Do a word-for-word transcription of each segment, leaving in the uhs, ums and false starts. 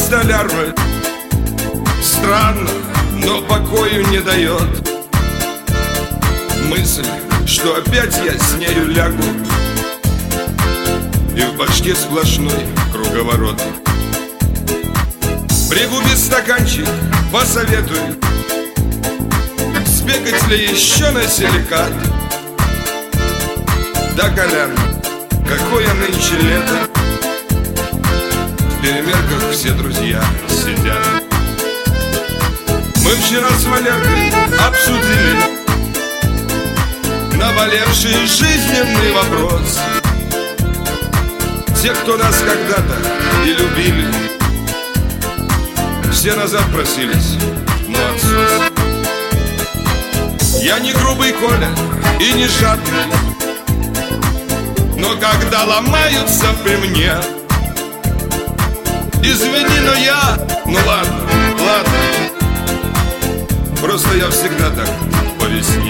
столяры. Странно, но покою не дает мысль, что опять я с нею лягу, и в башке сплошной круговорот. Пригуби стаканчик, посоветуй, сбегать ли еще на силикат. Да, Колян, какое нынче лето, в перемерках все друзья сидят. Мы вчера с Валеркой обсудили наболевший жизненный вопрос. Те, кто нас когда-то и любили, все назад просились, но отсос. Я не грубый Коля и не жадный, но когда ломаются при мне, извини, но я, ну ладно, ладно, просто я всегда так по весне.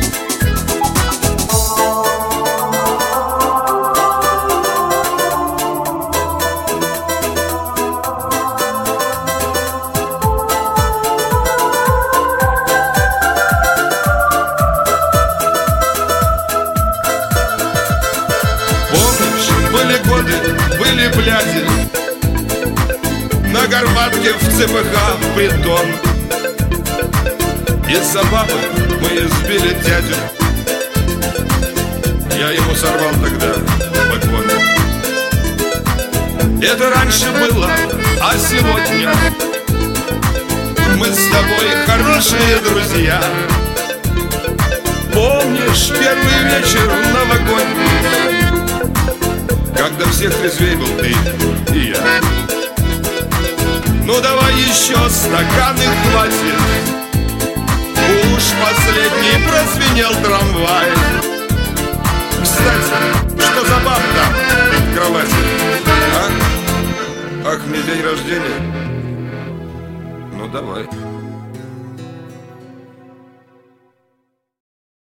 Были бляди на Горбатке в ЦПХ притон. Из-за бабы мы избили дядю, я ему сорвал тогда погон. Это раньше было, а сегодня мы с тобой хорошие друзья. Помнишь первый вечер новогодний, когда всех трезвей был ты и я? Ну давай еще стаканы хватит, уж последний прозвенел трамвай. Кстати, что за баб там в кровати, а? Ах, мне день рождения. Ну давай.